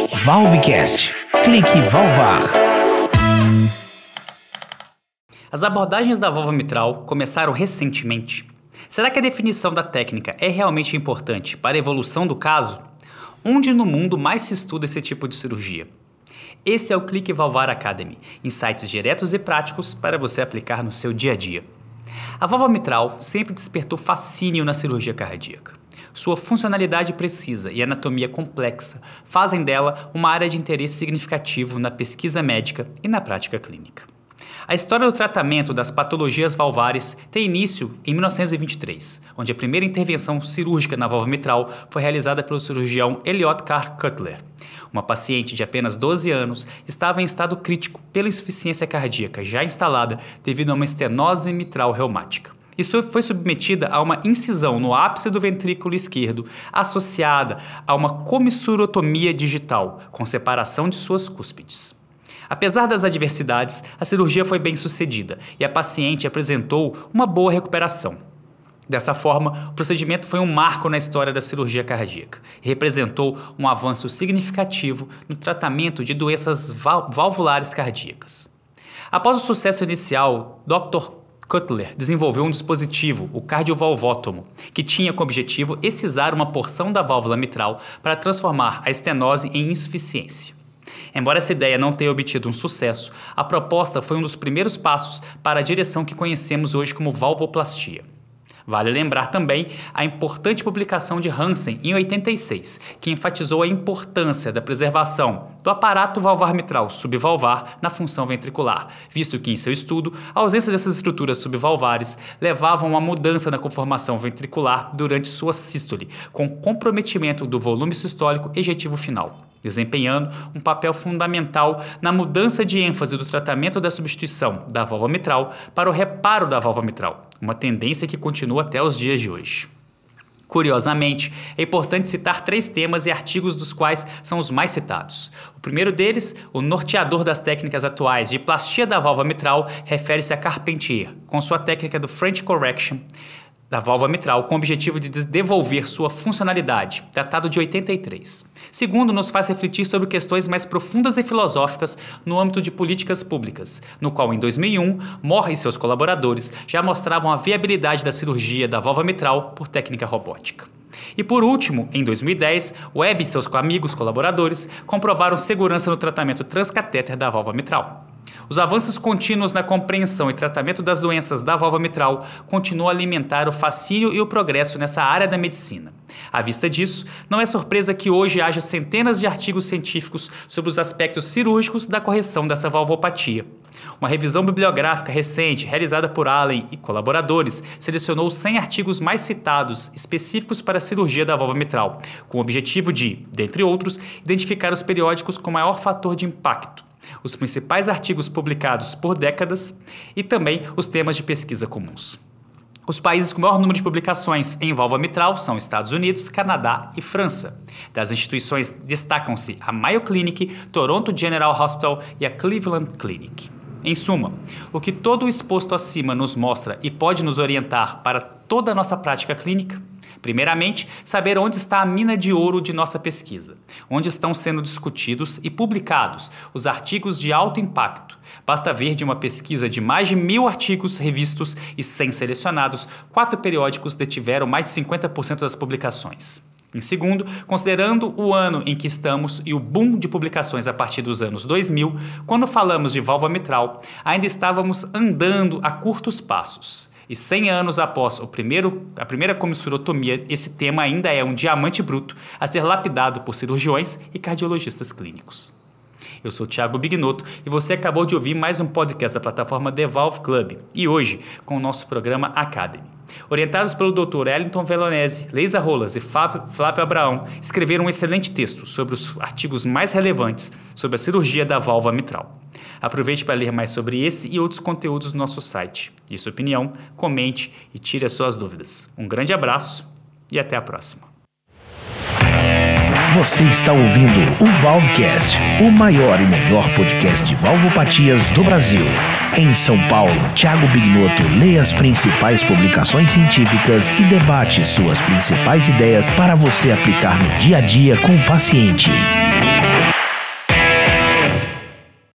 Valvecast. Clique Valvar. As abordagens da válvula mitral começaram recentemente. Será que a definição da técnica é realmente importante para a evolução do caso? Onde no mundo mais se estuda esse tipo de cirurgia? Esse é o Clique Valvar Academy, insights diretos e práticos para você aplicar no seu dia a dia. A válvula mitral sempre despertou fascínio na cirurgia cardíaca. Sua funcionalidade precisa e anatomia complexa fazem dela uma área de interesse significativo na pesquisa médica e na prática clínica. A história do tratamento das patologias valvares tem início em 1923, onde a primeira intervenção cirúrgica na válvula mitral foi realizada pelo cirurgião Elliott Carr Cutler. Uma paciente de apenas 12 anos estava em estado crítico pela insuficiência cardíaca já instalada devido a uma estenose mitral reumática. Isso foi submetida a uma incisão no ápice do ventrículo esquerdo, associada a uma comissurotomia digital, com separação de suas cúspides. Apesar das adversidades, a cirurgia foi bem sucedida e a paciente apresentou uma boa recuperação. Dessa forma, o procedimento foi um marco na história da cirurgia cardíaca e representou um avanço significativo no tratamento de doenças valvulares cardíacas. Após o sucesso inicial, Dr. Cutler desenvolveu um dispositivo, o cardiovalvótomo, que tinha como objetivo excisar uma porção da válvula mitral para transformar a estenose em insuficiência. Embora essa ideia não tenha obtido um sucesso, a proposta foi um dos primeiros passos para a direção que conhecemos hoje como valvoplastia. Vale lembrar também a importante publicação de Hansen em 86, que enfatizou a importância da preservação do aparato valvar mitral subvalvar na função ventricular, visto que em seu estudo, a ausência dessas estruturas subvalvares levavam a uma mudança na conformação ventricular durante sua sístole, com comprometimento do volume sistólico ejetivo final, desempenhando um papel fundamental na mudança de ênfase do tratamento da substituição da válvula mitral para o reparo da válvula mitral, uma tendência que continua até os dias de hoje. Curiosamente, é importante citar 3 temas e artigos dos quais são os mais citados. O primeiro deles, o norteador das técnicas atuais de plastia da válvula mitral, refere-se a Carpentier, com sua técnica do French Correction da válvula mitral, com o objetivo de devolver sua funcionalidade, datado de 83. Segundo, nos faz refletir sobre questões mais profundas e filosóficas no âmbito de políticas públicas, no qual, em 2001, Mohr e seus colaboradores já mostravam a viabilidade da cirurgia da válvula mitral por técnica robótica. E por último, em 2010, Webb e seus amigos colaboradores comprovaram segurança no tratamento transcatéter da válvula mitral. Os avanços contínuos na compreensão e tratamento das doenças da válvula mitral continuam a alimentar o fascínio e o progresso nessa área da medicina. À vista disso, não é surpresa que hoje haja centenas de artigos científicos sobre os aspectos cirúrgicos da correção dessa valvopatia. Uma revisão bibliográfica recente, realizada por Allen e colaboradores, selecionou os 100 artigos mais citados específicos para a cirurgia da válvula mitral, com o objetivo de, dentre outros, identificar os periódicos com maior fator de impacto, os principais artigos publicados por décadas e também os temas de pesquisa comuns. Os países com maior número de publicações em válvula mitral são Estados Unidos, Canadá e França. Das instituições destacam-se a Mayo Clinic, Toronto General Hospital e a Cleveland Clinic. Em suma, o que todo o exposto acima nos mostra e pode nos orientar para toda a nossa prática clínica? Primeiramente, saber onde está a mina de ouro de nossa pesquisa, onde estão sendo discutidos e publicados os artigos de alto impacto. Basta ver de uma pesquisa de mais de 1.000 artigos revistos e 100 selecionados, 4 periódicos detiveram mais de 50% das publicações. Em segundo, considerando o ano em que estamos e o boom de publicações a partir dos anos 2000, quando falamos de válvula mitral, ainda estávamos andando a curtos passos. E 100 anos após a primeira comissurotomia, esse tema ainda é um diamante bruto a ser lapidado por cirurgiões e cardiologistas clínicos. Eu sou Thiago Bignotto e você acabou de ouvir mais um podcast da plataforma The Valve Club e hoje com o nosso programa Academy. Orientados pelo Dr. Wellington Veronese, Leisa Rolas e Flávio Abraão, escreveram um excelente texto sobre os artigos mais relevantes sobre a cirurgia da válvula mitral. Aproveite para ler mais sobre esse e outros conteúdos no nosso site. Dê sua opinião, comente e tire as suas dúvidas. Um grande abraço e até a próxima. Você está ouvindo o Valvecast, o maior e melhor podcast de valvopatias do Brasil. Em São Paulo, Thiago Bignotto lê as principais publicações científicas e debate suas principais ideias para você aplicar no dia a dia com o paciente.